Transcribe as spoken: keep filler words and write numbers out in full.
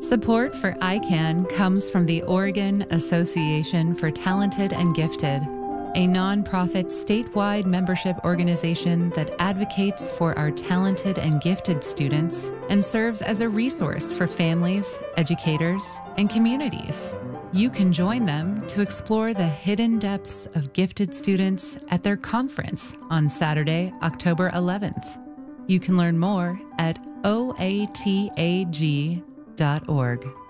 Support for I CAN comes from the Oregon Association for Talented and Gifted, a nonprofit statewide membership organization that advocates for our talented and gifted students and serves as a resource for families, educators, and communities. You can join them to explore the hidden depths of gifted students at their conference on Saturday, October eleventh. You can learn more at O A T A G dot org.